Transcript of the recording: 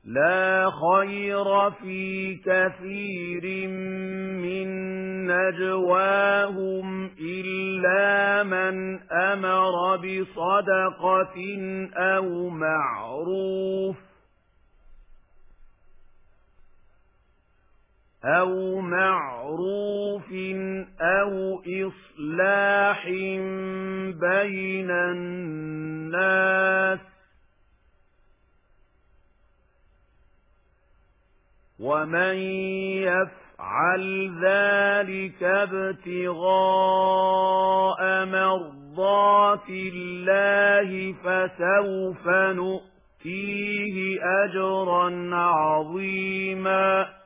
لا خير في كثير من نجواهم إلا من أمر بصدقة أو معروف أو إصلاح بين الناس ومن يفعل ذلك ابتغاء مرضات الله فسوف نؤتيه أجرا عظيما